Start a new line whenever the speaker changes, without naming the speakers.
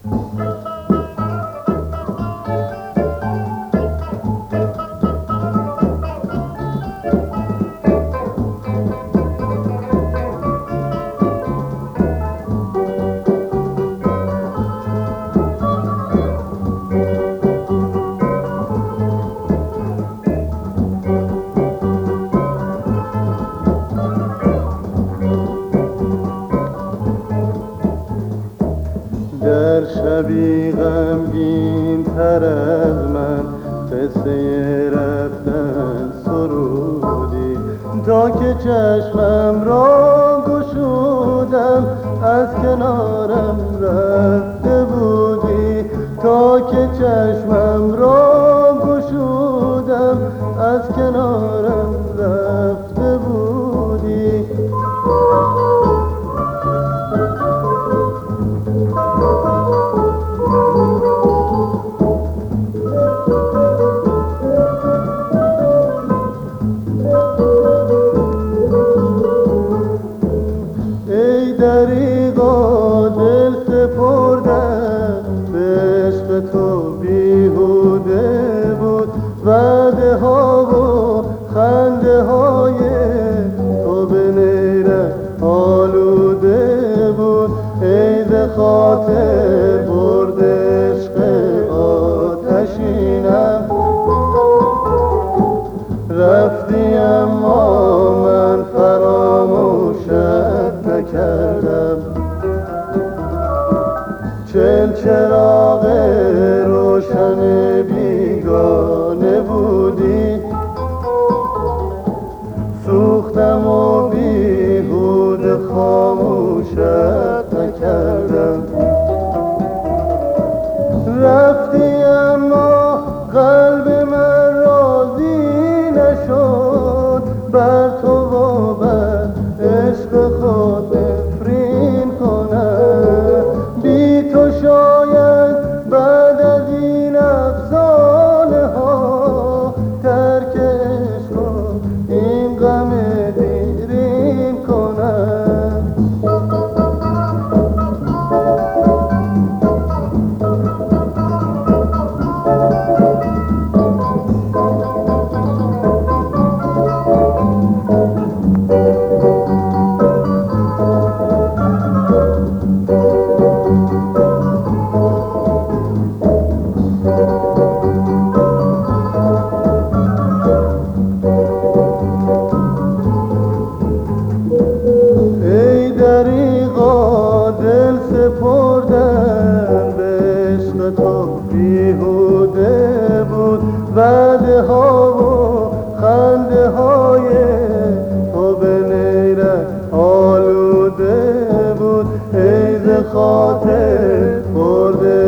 در شبی غمگین تر از من قصه رفتن سرودی، تا که چشمم را گشودم از کنارم رفته بودی، تا که چشمم را گشودم از کنارم رفته بودی. دریغا دل سپردم به عشق تو بیهوده بود، وعده ها و خنده های تو به نیرم آلوده بود. ای ز خاطر برد عشق آتشینم، رفتی اما من فراموشت نکردم. چل چراغ روشن بیگانه بودی، سوختم و بیهوده خاموشت نکردم. رفتی اما قلب من راضی نشد، بر تو و بر عشق خود نفرین کنم. بی تو شاید بعد از این افسانه ها ترک عشق و این غم دیرین کنم. دریغا دل سپردم به عشق تو بیهوده بود، وعده ها و خنده های تو به نیرم آلوده بود. ای ز خاطر برد